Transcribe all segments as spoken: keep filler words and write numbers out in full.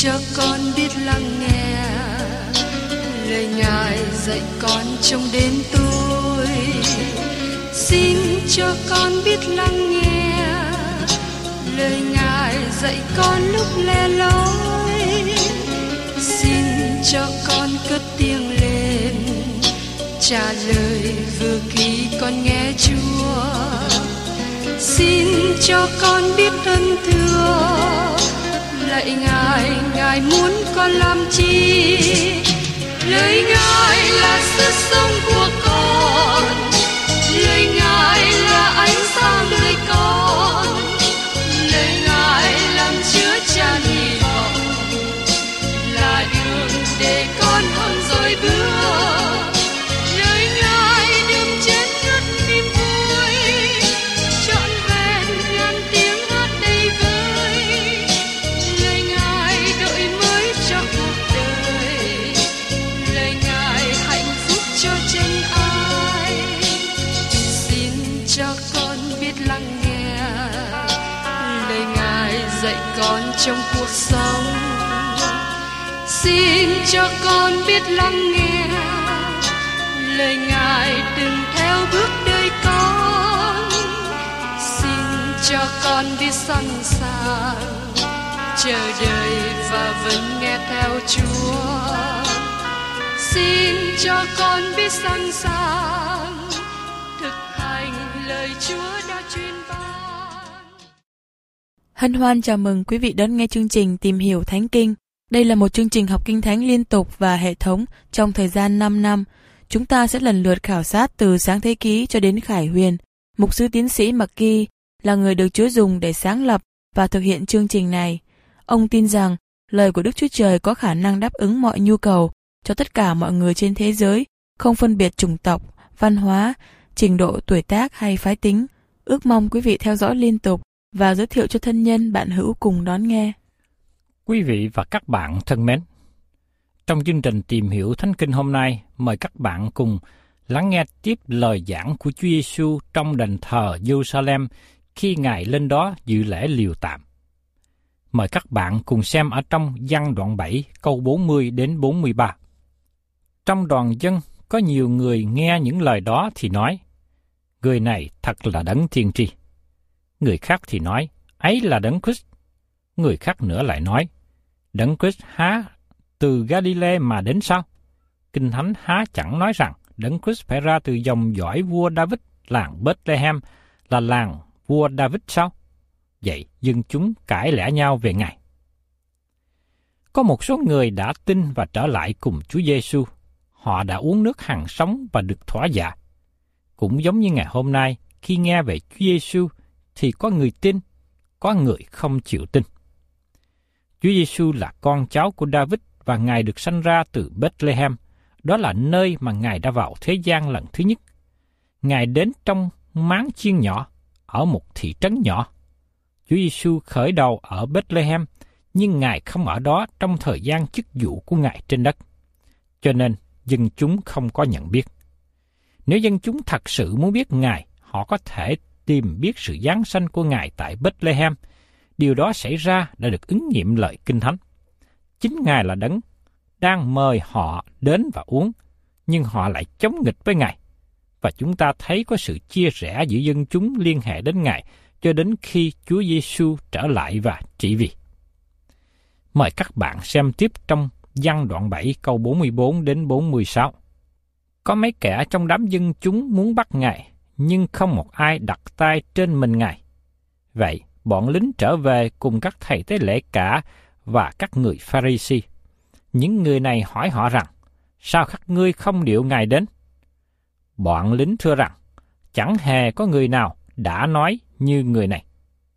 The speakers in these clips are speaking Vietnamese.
cho con biết lắng nghe lời Ngài dạy con trong đêm tối. Xin cho con biết lắng nghe lời Ngài dạy con lúc lẻ loi. Xin cho con cất tiếng lên trả lời vừa khi con nghe Chúa. Xin cho con biết ơn thưa lạy Ngài, Ngài muốn con làm chi? Lời Ngài là sức sống của con, lời Ngài là ánh sáng đời con, lời Ngài làm chứa chan hy vọng, là đường để con hơn rồi bước. Lời Ngài đừng chết ngất niềm vui, trọn vẹn ngàn tiếng hát đầy vơi. Lời Ngài đổi mới cho cuộc đời, lời Ngài hạnh phúc cho chân ai. Xin cho con biết lắng nghe lời Ngài dạy con trong cuộc sống. Xin cho con biết lắng nghe lời Ngài đừng theo bước đời con. Xin cho con biết sẵn sàng chờ đợi và vẫn nghe theo Chúa. Xin cho con biết sẵn sàng thực hành lời Chúa đã truyền ban. Hân hoan chào mừng quý vị đón nghe chương trình Tìm hiểu Thánh Kinh. Đây là một chương trình học kinh thánh liên tục và hệ thống trong thời gian năm năm. Chúng ta sẽ lần lượt khảo sát từ Sáng Thế Ký cho đến Khải Huyền. Mục sư tiến sĩ McGee là người được Chúa dùng để sáng lập và thực hiện chương trình này. Ông tin rằng lời của Đức Chúa Trời có khả năng đáp ứng mọi nhu cầu cho tất cả mọi người trên thế giới, không phân biệt chủng tộc, văn hóa, trình độ tuổi tác hay phái tính. Ước mong quý vị theo dõi liên tục và giới thiệu cho thân nhân bạn hữu cùng đón nghe. Quý vị và các bạn thân mến, trong chương trình Tìm hiểu Thánh Kinh hôm nay, mời các bạn cùng lắng nghe tiếp lời giảng của Chúa Giêsu trong đền thờ Jerusalem khi Ngài lên đó dự lễ liều tạm. Mời các bạn cùng xem ở trong Giăng đoạn bảy câu bốn mươi đến bốn mươi ba. Trong đoàn dân có nhiều người nghe những lời đó thì nói, người này thật là đấng tiên tri. Người khác thì nói, ấy là đấng Christ. Người khác nữa lại nói, đấng Christ há từ Galilee mà đến sao? Kinh Thánh há chẳng nói rằng đấng Christ phải ra từ dòng dõi vua David, làng Bethlehem là làng vua David sao? Vậy dân chúng cãi lẽ nhau về Ngài. Có một số người đã tin và trở lại cùng Chúa Giêsu. Họ đã uống nước hằng sống và được thỏa dạ. Cũng giống như ngày hôm nay, khi nghe về Chúa Giêsu thì có người tin, có người không chịu tin. Chúa Giêsu là con cháu của David và Ngài được sanh ra từ Bethlehem. Đó là nơi mà Ngài đã vào thế gian lần thứ nhất. Ngài đến trong máng chiên nhỏ, ở một thị trấn nhỏ. Chúa Giêsu khởi đầu ở Bethlehem, nhưng Ngài không ở đó trong thời gian chức vụ của Ngài trên đất. Cho nên, dân chúng không có nhận biết. Nếu dân chúng thật sự muốn biết Ngài, họ có thể tìm biết sự giáng sanh của Ngài tại Bethlehem. Điều đó xảy ra đã được ứng nghiệm lời Kinh Thánh. Chính Ngài là đấng đang mời họ đến và uống, nhưng họ lại chống nghịch với Ngài. Và chúng ta thấy có sự chia rẽ giữa dân chúng liên hệ đến Ngài cho đến khi Chúa Giêsu trở lại và trị vì. Mời các bạn xem tiếp trong Giăng đoạn bảy câu bốn mươi bốn đến bốn mươi sáu. Có mấy kẻ trong đám dân chúng muốn bắt Ngài, nhưng không một ai đặt tay trên mình Ngài. Vậy, bọn lính trở về cùng các thầy tế lễ cả và các người Pha-ri-si. Những người này hỏi họ rằng, sao các ngươi không điệu Ngài đến? Bọn lính thưa rằng, chẳng hề có người nào đã nói như người này.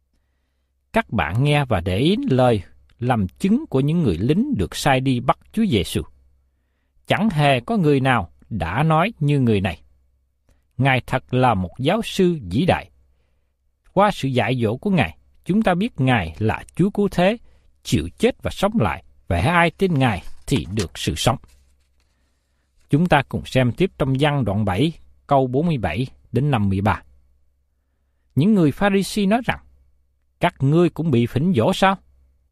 Các bạn nghe và để ý lời làm chứng của những người lính được sai đi bắt Chúa Giêsu. Chẳng hề có người nào đã nói như người này. Ngài thật là một giáo sư vĩ đại. Qua sự dạy dỗ của Ngài, chúng ta biết Ngài là Chúa Cứu Thế, chịu chết và sống lại, và ai tin Ngài thì được sự sống. Chúng ta cùng xem tiếp trong Giăng đoạn bảy, câu bốn mươi bảy đến năm mươi ba. Những người Pha-ri-si nói rằng, các ngươi cũng bị phỉnh dỗ sao?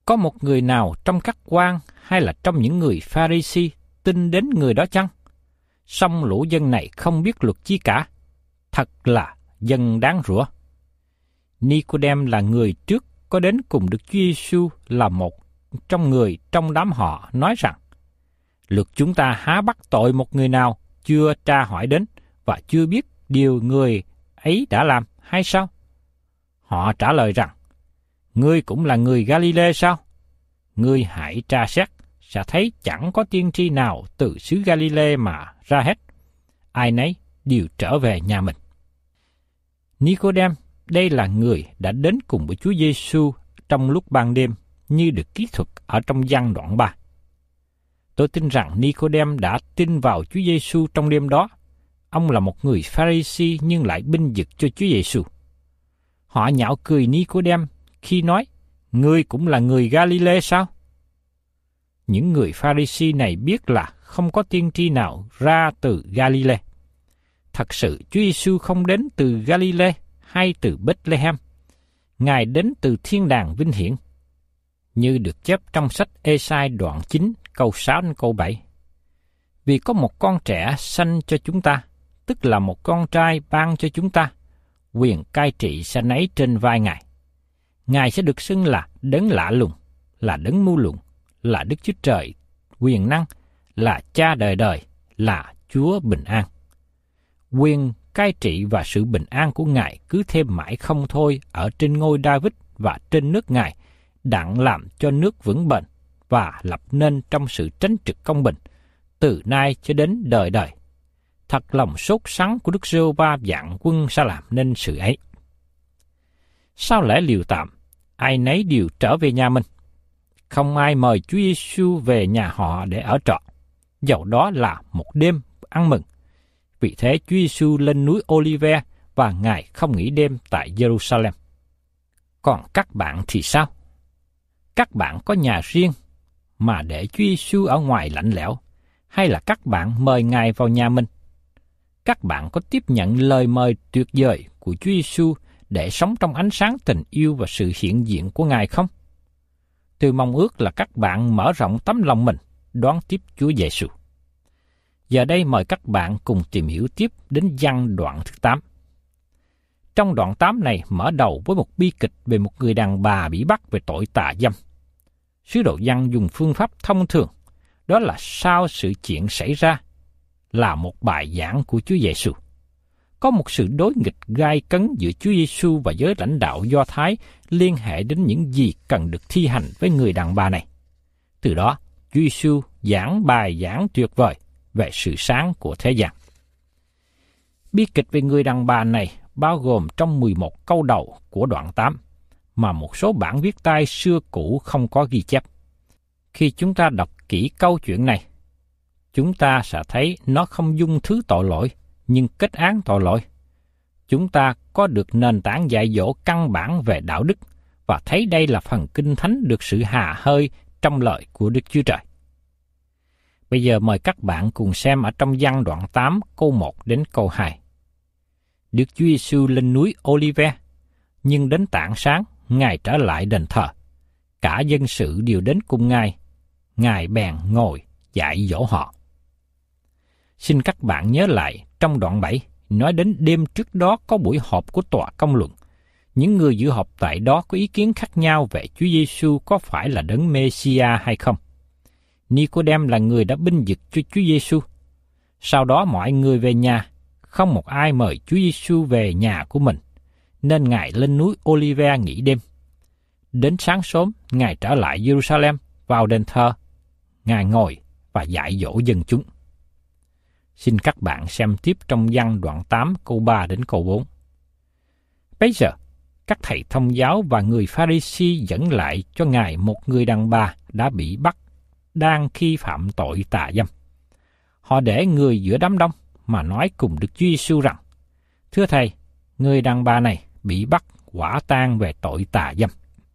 Có một người nào trong các quan hay là trong những người Pha-ri-si tin đến người đó chăng? Song lũ dân này không biết luật chi cả. Thật là dân đáng rủa. Ni-cô-đêm là người trước có đến cùng Đức Chúa Giêsu là một trong người trong đám họ nói rằng: luật chúng ta há bắt tội một người nào chưa tra hỏi đến và chưa biết điều người ấy đã làm hay sao? Họ trả lời rằng: ngươi cũng là người Ga-li-lê sao? Ngươi hãy tra xét, sẽ thấy chẳng có tiên tri nào từ xứ Ga-li-lê mà ra hết. Ai nấy đều trở về nhà mình. Ni-cô-đêm, đây là người đã đến cùng với Chúa Giêsu trong lúc ban đêm, như được kỹ thuật ở trong Giăng đoạn ba. Tôi tin rằng Ni-cô-đêm đã tin vào Chúa Giêsu trong đêm đó. Ông là một người Pha-ri-si nhưng lại binh vực cho Chúa Giêsu. Họ nhạo cười Ni-cô-đêm khi nói: ngươi cũng là người Ga-li-lê sao? Những người Pha-ri-si này biết là không có tiên tri nào ra từ Ga-li-lê. Thật sự Chúa Giêsu không đến từ Ga-li-lê hay từ Bethlehem. Ngài đến từ thiên đàng vinh hiển, như được chép trong sách Ê-sai đoạn chín câu sáu đến câu bảy. Vì có một con trẻ sanh cho chúng ta, tức là một con trai ban cho chúng ta, quyền cai trị sẽ nấy trên vai Ngài. Ngài sẽ được xưng là Đấng Lạ Lùng, là Đấng Mưu Luận, là Đức Chúa Trời quyền năng, là Cha đời đời, là Chúa bình an. Quyền cai trị và sự bình an của Ngài cứ thêm mãi không thôi ở trên ngôi David và trên nước Ngài, đặng làm cho nước vững bền và lập nên trong sự tránh trực công bình, từ nay cho đến đời đời. Thật lòng sốt sắng của Đức Giê-hô-va vạn quân sẽ làm nên sự ấy. Sau lễ liều tạm, ai nấy đều trở về nhà mình. Không ai mời Chúa Giêsu về nhà họ để ở trọ, dầu đó là một đêm ăn mừng. Vì thế Chúa Giêsu lên núi Ô-li-ve và Ngài không nghỉ đêm tại Giê-ru-sa-lem. Còn các bạn thì sao? Các bạn có nhà riêng mà để Chúa Giêsu ở ngoài lạnh lẽo, hay là các bạn mời Ngài vào nhà mình? Các bạn có tiếp nhận lời mời tuyệt vời của Chúa Giêsu để sống trong ánh sáng tình yêu và sự hiện diện của Ngài không? Tôi mong ước là các bạn mở rộng tấm lòng mình đón tiếp Chúa Giêsu. Giờ đây mời các bạn cùng tìm hiểu tiếp đến Giăng đoạn thứ tám. Trong đoạn tám này mở đầu với một bi kịch về một người đàn bà bị bắt về tội tà dâm. Sứ đồ Giăng dùng phương pháp thông thường, đó là sau sự chuyện xảy ra, là một bài giảng của Chúa Giêsu. Có một sự đối nghịch gai cấn giữa Chúa Giêsu và giới lãnh đạo Do Thái liên hệ đến những gì cần được thi hành với người đàn bà này. Từ đó, Chúa Giêsu giảng bài giảng tuyệt vời về sự sáng của thế gian. Bi kịch về người đàn bà này bao gồm trong mười một câu đầu của đoạn tám, mà một số bản viết tay xưa cũ không có ghi chép. Khi chúng ta đọc kỹ câu chuyện này, chúng ta sẽ thấy nó không dung thứ tội lỗi, nhưng kết án tội lỗi. Chúng ta có được nền tảng dạy dỗ căn bản về đạo đức, và thấy đây là phần Kinh Thánh được sự hà hơi trong lời của Đức Chúa Trời. Bây giờ mời các bạn cùng xem ở trong Giăng đoạn tám câu một đến câu hai. Đức Chúa Giêsu lên núi Ô-li-ve, nhưng đến tảng sáng, Ngài trở lại đền thờ. Cả dân sự đều đến cùng Ngài. Ngài bèn ngồi dạy dỗ họ. Xin các bạn nhớ lại trong đoạn bảy, nói đến đêm trước đó có buổi họp của tòa công luận. Những người dự họp tại đó có ý kiến khác nhau về Chúa Giêsu có phải là đấng Mê-si-a hay không. Ni-cô-đêm là người đã binh vực cho Chúa Giêsu. Sau đó mọi người về nhà, không một ai mời Chúa Giêsu về nhà của mình, nên Ngài lên núi Ô-li-ve nghỉ đêm. Đến sáng sớm, Ngài trở lại Giê-ru-sa-lem vào đền thờ. Ngài ngồi và dạy dỗ dân chúng. Xin các bạn xem tiếp trong Giăng đoạn tám câu ba đến câu bốn. Bây giờ, các thầy thông giáo và người Pha-ri-si dẫn lại cho Ngài một người đàn bà đã bị bắt, đang khi phạm tội tà dâm. Họ để người giữa đám đông mà nói cùng Đức Chúa Giêsu rằng: Thưa Thầy, người đàn bà này bị bắt quả tang về tội tà dâm.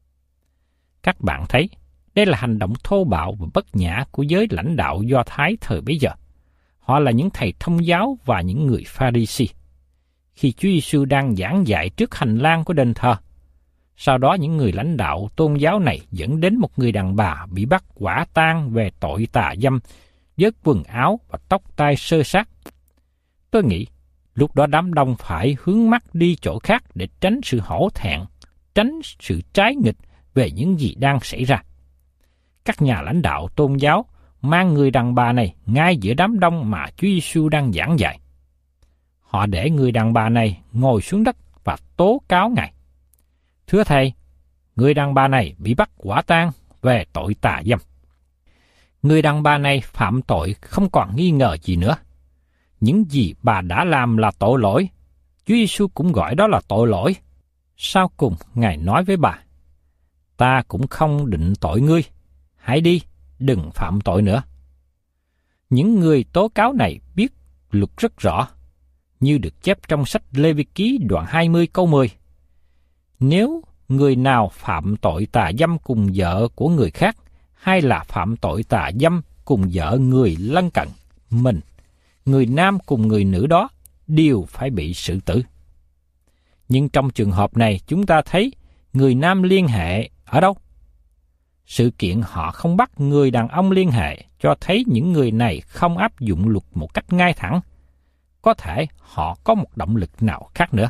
Các bạn thấy, đây là hành động thô bạo và bất nhã của giới lãnh đạo Do Thái thời bấy giờ. Họ là những thầy thông giáo và những người Pha-ri-si. Khi Chúa Giêsu đang giảng dạy trước hành lang của đền thờ, Sau đó những người lãnh đạo tôn giáo này dẫn đến một người đàn bà bị bắt quả tang về tội tà dâm, với quần áo và tóc tai xơ xác. Tôi nghĩ, lúc đó đám đông phải hướng mắt đi chỗ khác để tránh sự hổ thẹn, tránh sự trái nghịch về những gì đang xảy ra. Các nhà lãnh đạo tôn giáo mang người đàn bà này ngay giữa đám đông mà Chúa Giêsu đang giảng dạy. Họ để người đàn bà này ngồi xuống đất và tố cáo Ngài. Thưa Thầy, người đàn bà này bị bắt quả tang về tội tà dâm. Người đàn bà này phạm tội không còn nghi ngờ gì nữa. Những gì bà đã làm là tội lỗi. Chúa Giêsu cũng gọi đó là tội lỗi. Sau cùng Ngài nói với bà, ta cũng không định tội ngươi. Hãy đi, đừng phạm tội nữa. Những người tố cáo này biết luật rất rõ, như được chép trong sách Lê Vi Ký đoạn hai mươi câu mười. Nếu người nào phạm tội tà dâm cùng vợ của người khác, hay là phạm tội tà dâm cùng vợ người lân cận mình, người nam cùng người nữ đó đều phải bị xử tử. Nhưng trong trường hợp này chúng ta thấy người nam liên hệ ở đâu? Sự kiện họ không bắt người đàn ông liên hệ cho thấy những người này không áp dụng luật một cách ngay thẳng. Có thể họ có một động lực nào khác nữa.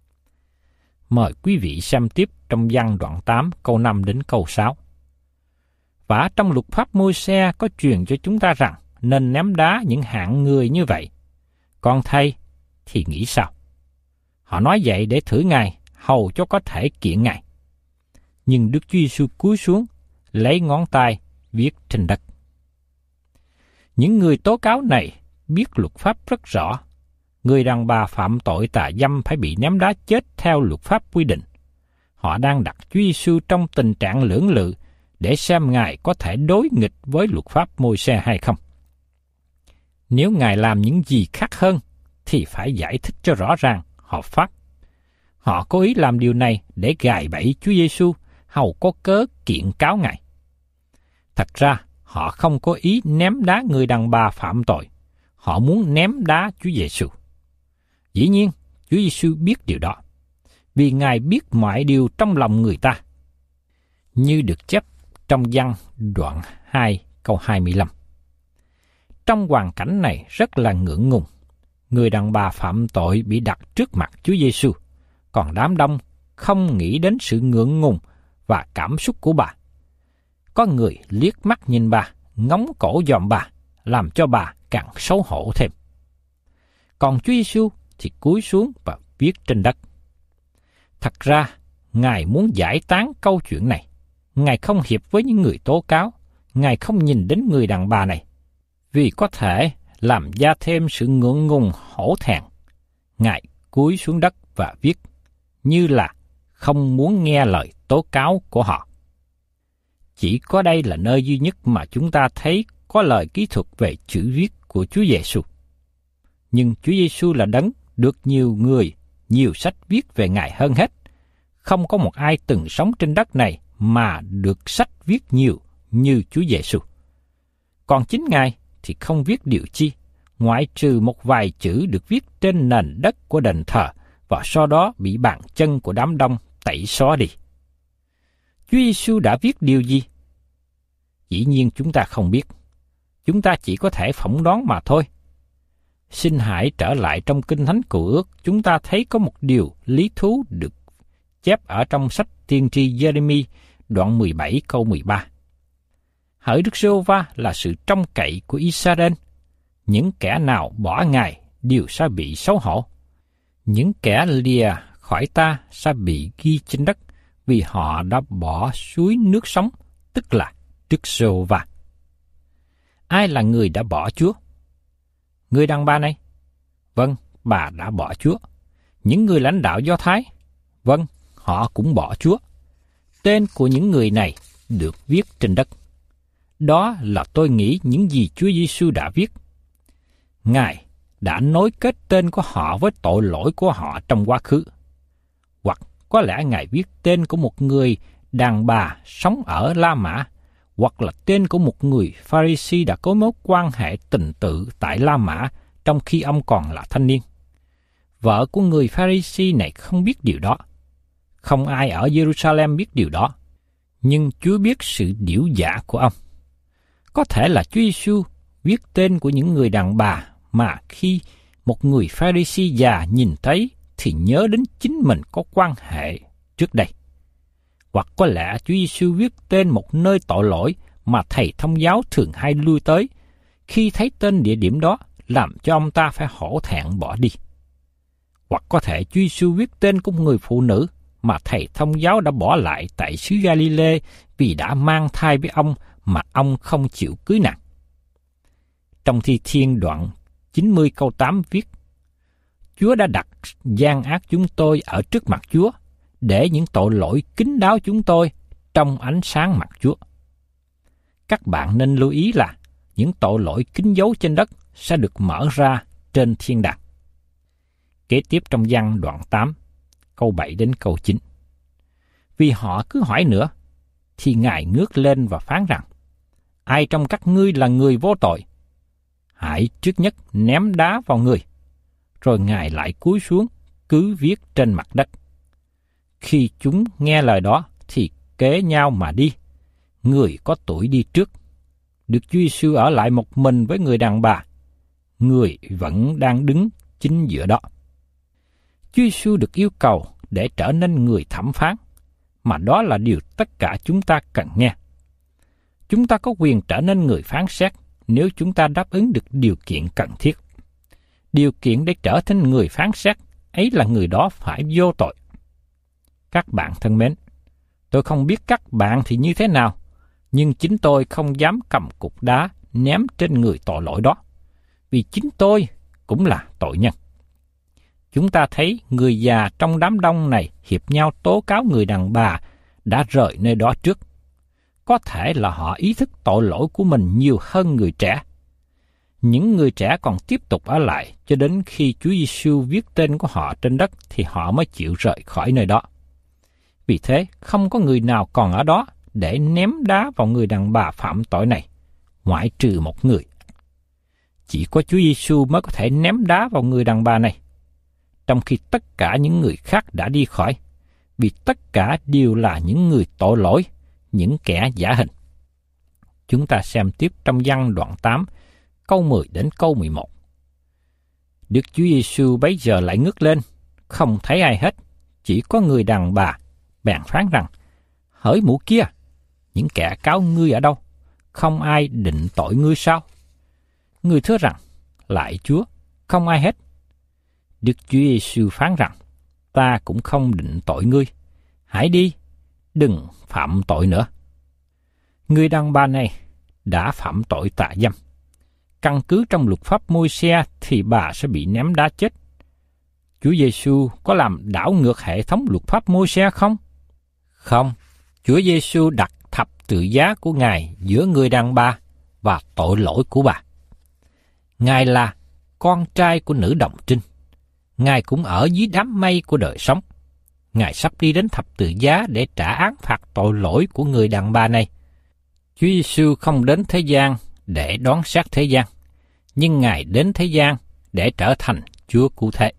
Mời quý vị xem tiếp trong Giăng đoạn tám câu năm đến câu sáu. Và trong luật pháp Môi-se có truyền cho chúng ta rằng nên ném đá những hạng người như vậy. Còn thầy thì nghĩ sao? Họ nói vậy để thử Ngài, hầu cho có thể kiện Ngài. Nhưng Đức Chúa Giêsu cúi xuống, lấy ngón tay viết trên đất. Những người tố cáo này biết luật pháp rất rõ. Người đàn bà phạm tội tà dâm phải bị ném đá chết theo luật pháp quy định. Họ đang đặt Chúa Giêsu trong tình trạng lưỡng lự để xem Ngài có thể đối nghịch với luật pháp Môi-se hay không. Nếu Ngài làm những gì khác hơn, thì phải giải thích cho rõ ràng, hợp pháp. Họ cố ý làm điều này để gài bẫy Chúa Giêsu, hầu có cớ kiện cáo Ngài. Thật ra, họ không có ý ném đá người đàn bà phạm tội. Họ muốn ném đá Chúa Giêsu. Dĩ nhiên, Chúa Giêsu biết điều đó, vì Ngài biết mọi điều trong lòng người ta. Như được chép trong Giăng đoạn hai câu hai mươi lăm. Trong hoàn cảnh này rất là ngượng ngùng. Người đàn bà phạm tội bị đặt trước mặt Chúa Giêsu, còn đám đông không nghĩ đến sự ngượng ngùng và cảm xúc của bà. Có người liếc mắt nhìn bà, ngóng cổ dòm bà, làm cho bà càng xấu hổ thêm. Còn Chúa Giêsu thì cúi xuống và viết trên đất. Thật ra, Ngài muốn giải tán câu chuyện này. Ngài không hiệp với những người tố cáo. Ngài không nhìn đến người đàn bà này, vì có thể làm gia thêm sự ngượng ngùng hổ thẹn. Ngài cúi xuống đất và viết, như là không muốn nghe lời tố cáo của họ. Chỉ có đây là nơi duy nhất mà chúng ta thấy có lời kỹ thuật về chữ viết của Chúa Giêsu. Nhưng Chúa Giêsu là đấng được nhiều người, nhiều sách viết về Ngài hơn hết. Không có một ai từng sống trên đất này mà được sách viết nhiều như Chúa Giêsu. Còn chính Ngài thì không viết điều chi, ngoại trừ một vài chữ được viết trên nền đất của đền thờ và sau đó bị bàn chân của đám đông tẩy xóa đi. Chúa Giêsu đã viết điều gì? Dĩ nhiên chúng ta không biết. Chúng ta chỉ có thể phỏng đoán mà thôi. Xin hãy trở lại trong Kinh Thánh Cựu Ước, chúng ta thấy có một điều lý thú được chép ở trong sách tiên tri Giê-rê-mi đoạn mười bảy câu mười ba. Hỡi Đức Giê-hô-va là sự trông cậy của Israel, những kẻ nào bỏ Ngài đều sẽ bị xấu hổ. Những kẻ lìa khỏi ta sẽ bị ghi trên đất, vì họ đã bỏ suối nước sống, tức là Đức Giê-hô-va. Ai là người đã bỏ Chúa? Người đàn bà này? Vâng, bà đã bỏ Chúa. Những người lãnh đạo Do Thái? Vâng, họ cũng bỏ Chúa. Tên của những người này được viết trên đất. Đó là tôi nghĩ những gì Chúa Giêsu đã viết. Ngài đã nối kết tên của họ với tội lỗi của họ trong quá khứ. Hoặc có lẽ Ngài viết tên của một người đàn bà sống ở La Mã, hoặc là tên của một người Pha-ri-si đã có mối quan hệ tình tự tại La Mã trong khi ông còn là thanh niên. Vợ của người Pha-ri-si này không biết điều đó. Không ai ở Jerusalem biết điều đó, nhưng Chúa biết sự điểu giả của ông. Có thể là Chúa Giêsu viết tên của những người đàn bà mà khi một người Pha-ri-si già nhìn thấy thì nhớ đến chính mình có quan hệ trước đây. Hoặc có lẽ Chúa Giêsu viết tên một nơi tội lỗi mà thầy thông giáo thường hay lui tới, khi thấy tên địa điểm đó làm cho ông ta phải hổ thẹn bỏ đi. Hoặc có thể Chúa Giêsu viết tên của một người phụ nữ mà thầy thông giáo đã bỏ lại tại xứ Ga-li-lê vì đã mang thai với ông mà ông không chịu cưới nàng. Trong Thi Thiên đoạn chín mươi câu tám viết: Chúa đã đặt gian ác chúng tôi ở trước mặt Chúa, để những tội lỗi kín đáo chúng tôi trong ánh sáng mặt Chúa. Các bạn nên lưu ý là những tội lỗi kín dấu trên đất sẽ được mở ra trên thiên đàng. Kế tiếp trong Giăng đoạn tám, câu bảy đến câu chín. Vì họ cứ hỏi nữa, thì Ngài ngước lên và phán rằng: Ai trong các ngươi là người vô tội? Hãy trước nhất ném đá vào người. Rồi Ngài lại cúi xuống, cứ viết trên mặt đất. Khi chúng nghe lời đó, thì kế nhau mà đi. Người có tuổi đi trước. Đức Chúa Giêsu ở lại một mình với người đàn bà. Người vẫn đang đứng chính giữa đó. Chúa Giêsu được yêu cầu để trở nên người thẩm phán, mà đó là điều tất cả chúng ta cần nghe. Chúng ta có quyền trở nên người phán xét nếu chúng ta đáp ứng được điều kiện cần thiết. Điều kiện để trở thành người phán xét ấy là người đó phải vô tội. Các bạn thân mến, tôi không biết các bạn thì như thế nào, nhưng chính tôi không dám cầm cục đá ném trên người tội lỗi đó, vì chính tôi cũng là tội nhân. Chúng ta thấy người già trong đám đông này hiệp nhau tố cáo người đàn bà đã rời nơi đó trước. Có thể là họ ý thức tội lỗi của mình nhiều hơn người trẻ. Những người trẻ còn tiếp tục ở lại cho đến khi Chúa Giêsu viết tên của họ trên đất thì họ mới chịu rời khỏi nơi đó. Vì thế, không có người nào còn ở đó để ném đá vào người đàn bà phạm tội này, ngoại trừ một người. Chỉ có Chúa Giêsu mới có thể ném đá vào người đàn bà này, trong khi tất cả những người khác đã đi khỏi, vì tất cả đều là những người tội lỗi, những kẻ giả hình. Chúng ta xem tiếp trong Giăng đoạn tám, câu mười đến câu mười một. Đức Chúa Giêsu bấy giờ lại ngước lên, không thấy ai hết, chỉ có người đàn bà, bèn phán rằng: Hỡi mụ kia, những kẻ cáo ngươi ở đâu? Không ai định tội ngươi sao? Ngươi thưa rằng: Lại Chúa, không ai hết. Đức Chúa Giêsu phán rằng: Ta cũng không định tội ngươi. Hãy đi, đừng phạm tội nữa. Người đàn bà này đã phạm tội tà dâm. Căn cứ trong luật pháp Môi-se thì bà sẽ bị ném đá chết. Chúa Giêsu có làm đảo ngược hệ thống luật pháp Môi-se không? Không. Chúa Giêsu đặt thập tự giá của Ngài giữa người đàn bà và tội lỗi của bà. Ngài là con trai của nữ đồng trinh. Ngài cũng ở dưới đám mây của đời sống. Ngài sắp đi đến thập tự giá để trả án phạt tội lỗi của người đàn bà này. Chúa Giêsu không đến thế gian để đoán xét thế gian, nhưng Ngài đến thế gian để trở thành Chúa cứu thế.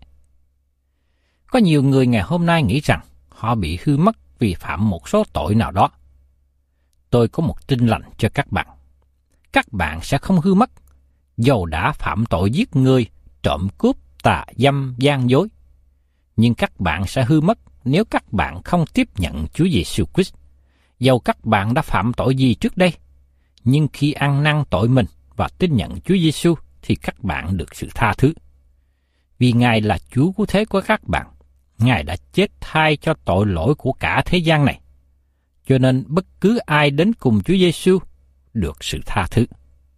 Có nhiều người ngày hôm nay nghĩ rằng họ bị hư mất vì phạm một số tội nào đó. Tôi có một tin lành cho các bạn. Các bạn sẽ không hư mất, dầu đã phạm tội giết người, trộm cướp, tà dâm, gian dối. Nhưng các bạn sẽ hư mất nếu các bạn không tiếp nhận Chúa Giêsu Christ. Dầu các bạn đã phạm tội gì trước đây, nhưng khi ăn năn tội mình và tin nhận Chúa Giêsu thì các bạn được sự tha thứ. Vì Ngài là Chúa cứu thế của các bạn, Ngài đã chết thay cho tội lỗi của cả thế gian này. Cho nên bất cứ ai đến cùng Chúa Giêsu được sự tha thứ.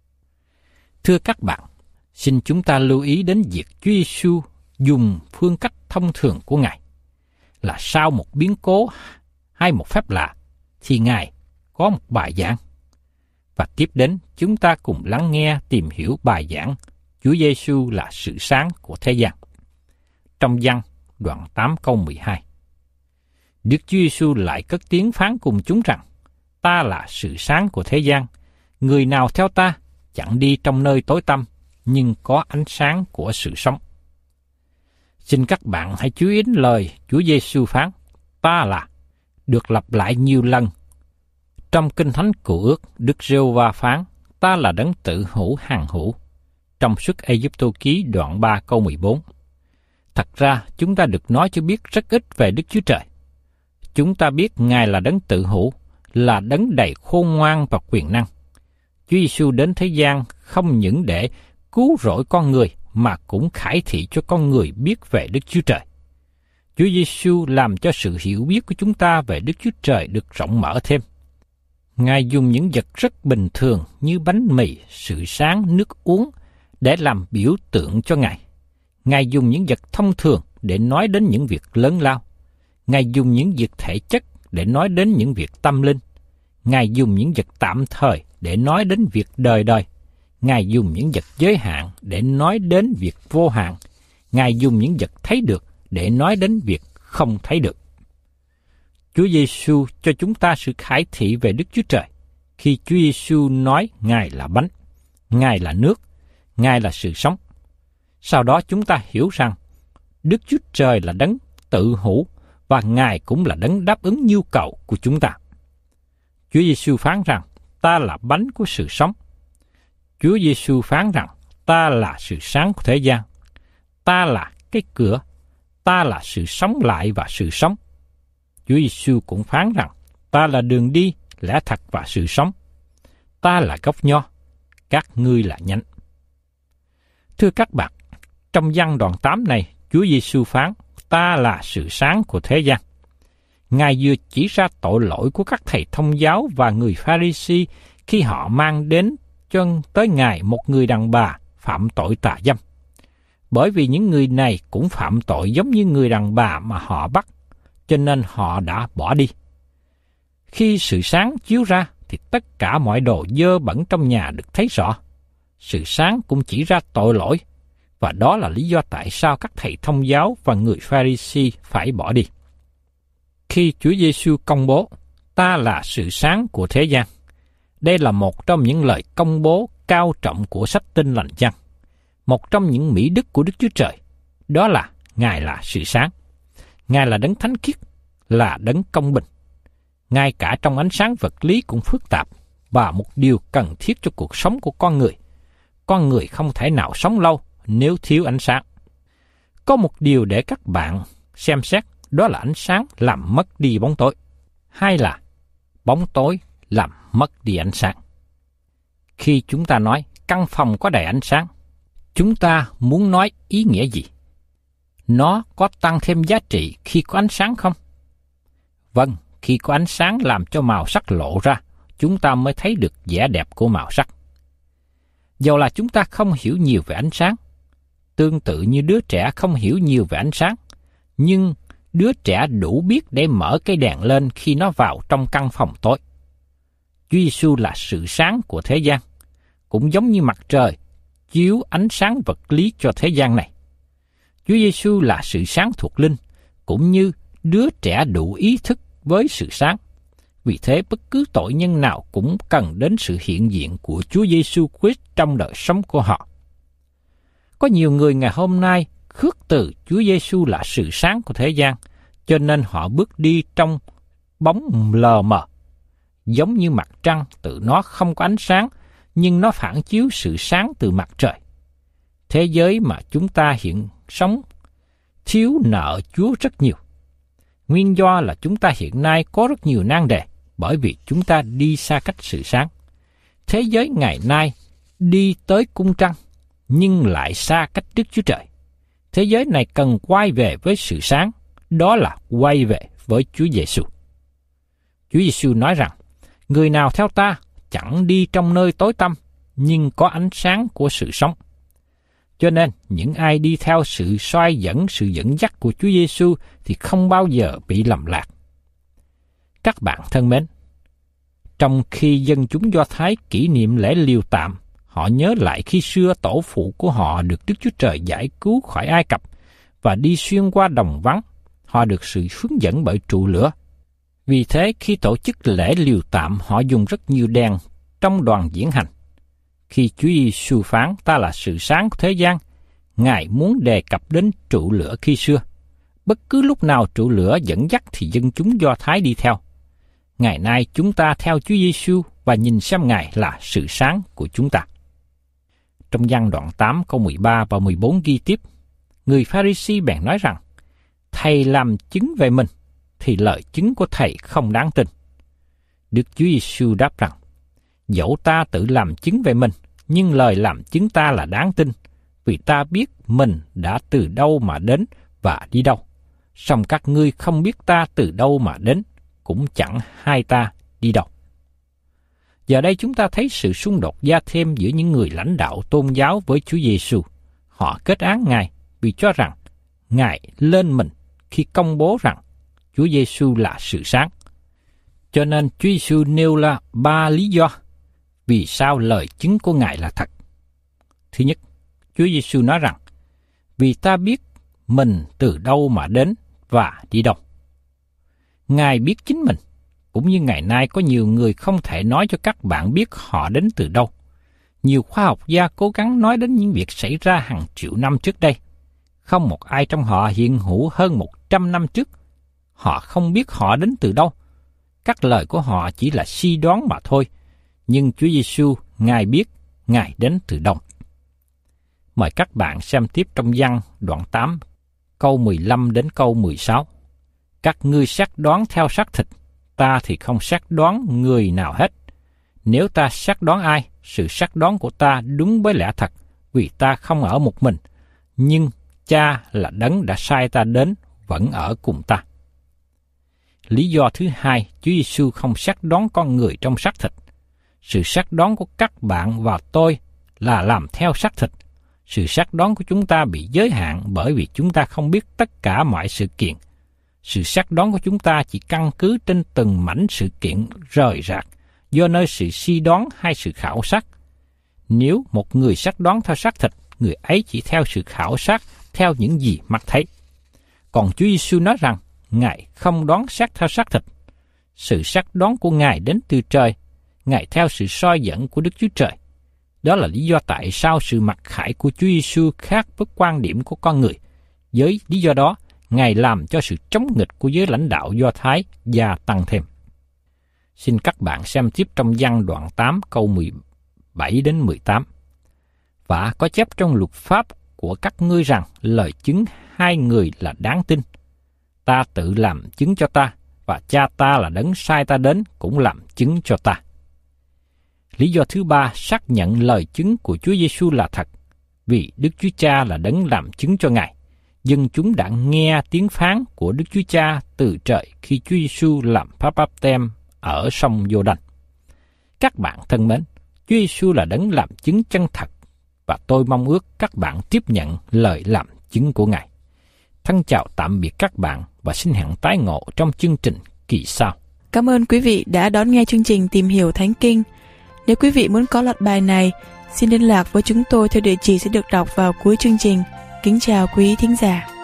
Thưa các bạn, xin chúng ta lưu ý đến việc Chúa Giêsu dùng phương cách thông thường của Ngài, là sau một biến cố hay một phép lạ thì Ngài có một bài giảng. Và tiếp đến chúng ta cùng lắng nghe tìm hiểu bài giảng Chúa Giêsu là sự sáng của thế gian. Trong Giăng đoạn tám câu mười hai. Đức Chúa Giêsu lại cất tiếng phán cùng chúng rằng: Ta là sự sáng của thế gian, người nào theo ta chẳng đi trong nơi tối tăm, nhưng có ánh sáng của sự sống. Xin các bạn hãy chú ý đến lời Chúa Giêsu phán: ta là, được lặp lại nhiều lần. Trong Kinh Thánh Cựu Ước, Đức Giê-hô-va phán, ta là đấng tự hữu hằng hữu. Trong Xuất Ê-díp-tô ký đoạn ba câu mười bốn. Thật ra, chúng ta được nói cho biết rất ít về Đức Chúa Trời. Chúng ta biết Ngài là đấng tự hữu, là đấng đầy khôn ngoan và quyền năng. Chúa Giêsu đến thế gian không những để cứu rỗi con người mà cũng khải thị cho con người biết về Đức Chúa Trời. Chúa Giêsu làm cho sự hiểu biết của chúng ta về Đức Chúa Trời được rộng mở thêm. Ngài dùng những vật rất bình thường như bánh mì, sự sáng, nước uống để làm biểu tượng cho Ngài. Ngài dùng những vật thông thường để nói đến những việc lớn lao. Ngài dùng những việc thể chất để nói đến những việc tâm linh. Ngài dùng những vật tạm thời để nói đến việc đời đời. Ngài dùng những vật giới hạn để nói đến việc vô hạn. Ngài dùng những vật thấy được để nói đến việc không thấy được. Chúa Giêsu cho chúng ta sự khải thị về Đức Chúa Trời khi Chúa Giêsu nói Ngài là bánh, Ngài là nước, Ngài là sự sống. Sau đó chúng ta hiểu rằng Đức Chúa Trời là đấng tự hữu và Ngài cũng là đấng đáp ứng nhu cầu của chúng ta. Chúa Giêsu phán rằng ta là bánh của sự sống. Chúa Giêsu phán rằng ta là sự sáng của thế gian. Ta là cái cửa. Ta là sự sống lại và sự sống. Chúa Giêsu cũng phán rằng ta là đường đi, lẽ thật và sự sống. Ta là gốc nho, các ngươi là nhánh. Thưa các bạn, trong Giăng đoạn tám này, Chúa Giêsu phán ta là sự sáng của thế gian. Ngài vừa chỉ ra tội lỗi của các thầy thông giáo và người Pha-ri-si khi họ mang đến cho tới Ngài một người đàn bà phạm tội tà dâm. Bởi vì những người này cũng phạm tội giống như người đàn bà mà họ bắt, cho nên họ đã bỏ đi. Khi sự sáng chiếu ra thì tất cả mọi đồ dơ bẩn trong nhà được thấy rõ. Sự sáng cũng chỉ ra tội lỗi, và đó là lý do tại sao các thầy thông giáo và người Pha-ri-si phải bỏ đi. Khi Chúa Giêsu công bố, ta là sự sáng của thế gian, đây là một trong những lời công bố cao trọng của sách Tin Lành Giăng. Một trong những mỹ đức của Đức Chúa Trời, đó là Ngài là sự sáng. Ngài là đấng thánh khiết, là đấng công bình. Ngay cả trong ánh sáng vật lý cũng phức tạp, và một điều cần thiết cho cuộc sống của con người. Con người không thể nào sống lâu nếu thiếu ánh sáng. Có một điều để các bạn xem xét, đó là ánh sáng làm mất đi bóng tối, hay là bóng tối làm mất đi ánh sáng. Khi chúng ta nói căn phòng có đầy ánh sáng, chúng ta muốn nói ý nghĩa gì? Nó có tăng thêm giá trị khi có ánh sáng không? Vâng, khi có ánh sáng làm cho màu sắc lộ ra, chúng ta mới thấy được vẻ đẹp của màu sắc. Dầu là chúng ta không hiểu nhiều về ánh sáng, tương tự như đứa trẻ không hiểu nhiều về ánh sáng, nhưng đứa trẻ đủ biết để mở cây đèn lên khi nó vào trong căn phòng tối. Chúa Giêsu là sự sáng của thế gian, cũng giống như mặt trời chiếu ánh sáng vật lý cho thế gian này. Chúa Giêsu là sự sáng thuộc linh, cũng như đứa trẻ đủ ý thức với sự sáng. Vì thế bất cứ tội nhân nào cũng cần đến sự hiện diện của Chúa Giêsu Christ trong đời sống của họ. Có nhiều người ngày hôm nay khước từ Chúa Giêsu là sự sáng của thế gian, cho nên họ bước đi trong bóng lờ mờ. Giống như mặt trăng, tự nó không có ánh sáng, nhưng nó phản chiếu sự sáng từ mặt trời. Thế giới mà chúng ta hiện sống thiếu nợ Chúa rất nhiều. Nguyên do là chúng ta hiện nay có rất nhiều nan đề, bởi vì chúng ta đi xa cách sự sáng. Thế giới ngày nay đi tới cung trăng, nhưng lại xa cách Đức Chúa Trời. Thế giới này cần quay về với sự sáng, đó là quay về với Chúa Giêsu. Chúa Giêsu nói rằng, người nào theo ta chẳng đi trong nơi tối tăm, nhưng có ánh sáng của sự sống. Cho nên, những ai đi theo sự soi dẫn, sự dẫn dắt của Chúa Giêsu thì không bao giờ bị lầm lạc. Các bạn thân mến, trong khi dân chúng Do Thái kỷ niệm lễ liều tạm, họ nhớ lại khi xưa tổ phụ của họ được Đức Chúa Trời giải cứu khỏi Ai Cập và đi xuyên qua đồng vắng, họ được sự hướng dẫn bởi trụ lửa. Vì thế, khi tổ chức lễ liều tạm, họ dùng rất nhiều đèn trong đoàn diễn hành. Khi Chúa Giêsu phán ta là sự sáng của thế gian, Ngài muốn đề cập đến trụ lửa khi xưa, Bất cứ lúc nào trụ lửa dẫn dắt thì dân chúng Do Thái đi theo. Ngày nay chúng ta theo Chúa Giêsu và nhìn xem Ngài là sự sáng của chúng ta. Trong Giăng đoạn tám câu mười ba và mười bốn ghi tiếp, người Pha-ri-si bèn nói rằng, Thầy làm chứng về mình, thì lời chứng của Thầy không đáng tin. Đức Chúa Giêsu đáp rằng, dẫu ta tự làm chứng về mình, nhưng lời làm chứng ta là đáng tin, vì ta biết mình đã từ đâu mà đến và đi đâu. Song các ngươi không biết ta từ đâu mà đến, cũng chẳng hay ta đi đâu. Giờ đây chúng ta thấy sự xung đột gia thêm giữa những người lãnh đạo tôn giáo với Chúa Giêsu. Họ kết án Ngài vì cho rằng Ngài lên mình khi công bố rằng Chúa Giêsu là sự sáng. Cho nên Chúa Giêsu nêu ra ba lý do vì sao lời chứng của Ngài là thật. Thứ nhất, Chúa Giêsu nói rằng, vì ta biết mình từ đâu mà đến và đi đâu. Ngài biết chính mình, cũng như ngày nay có nhiều người không thể nói cho các bạn biết họ đến từ đâu. Nhiều khoa học gia cố gắng nói đến những việc xảy ra hàng triệu năm trước đây. Không một ai trong họ hiện hữu hơn một trăm năm trước. Họ không biết họ đến từ đâu. Các lời của họ chỉ là suy đoán mà thôi. Nhưng Chúa Giêsu, Ngài biết Ngài đến từ đâu. Mời các bạn xem tiếp trong Giăng đoạn tám, câu mười lăm đến câu mười sáu. Các ngươi xác đoán theo xác thịt, ta thì không xác đoán người nào hết. Nếu ta xác đoán ai, sự xác đoán của ta đúng với lẽ thật, vì ta không ở một mình, nhưng Cha là đấng đã sai ta đến vẫn ở cùng ta. Lý do thứ hai, Chúa Giêsu không xác đoán con người trong xác thịt. Sự xác đoán của các bạn và tôi là làm theo xác thịt. Sự xác đoán của chúng ta bị giới hạn bởi vì chúng ta không biết tất cả mọi sự kiện. Sự xác đoán của chúng ta chỉ căn cứ trên từng mảnh sự kiện rời rạc, do nơi sự suy đoán hay sự khảo sát. Nếu một người xác đoán theo xác thịt, người ấy chỉ theo sự khảo sát, theo những gì mắt thấy. Còn Chúa Giêsu nói rằng, Ngài không đoán xét theo xác thịt. Sự xác đoán của Ngài đến từ trời, Ngài theo sự soi dẫn của Đức Chúa Trời. Đó là lý do tại sao sự mặc khải của Chúa Giêsu khác với quan điểm của con người. Với lý do đó, Ngài làm cho sự chống nghịch của giới lãnh đạo Do Thái gia tăng thêm. Xin các bạn xem tiếp trong Giăng đoạn tám câu mười bảy đến mười tám. Và có chép trong luật pháp của các ngươi rằng lời chứng hai người là đáng tin. Ta tự làm chứng cho ta, và Cha ta là đấng sai ta đến cũng làm chứng cho ta. Lý do thứ ba xác nhận lời chứng của Chúa Giêsu là thật, vì Đức Chúa Cha là đấng làm chứng cho Ngài. Dân chúng đã nghe tiếng phán của Đức Chúa Cha từ trời khi Chúa Giêsu làm phép báp-têm ở sông Giô-đanh. Các bạn thân mến, Chúa Giêsu là đấng làm chứng chân thật, và tôi mong ước các bạn tiếp nhận lời làm chứng của Ngài. Thân chào tạm biệt các bạn và xin hẹn tái ngộ trong chương trình kỳ sau. Cảm ơn quý vị đã đón nghe chương trình Tìm Hiểu Thánh Kinh. Nếu quý vị muốn có loạt bài này, xin liên lạc với chúng tôi theo địa chỉ sẽ được đọc vào cuối chương trình. Kính chào quý thính giả.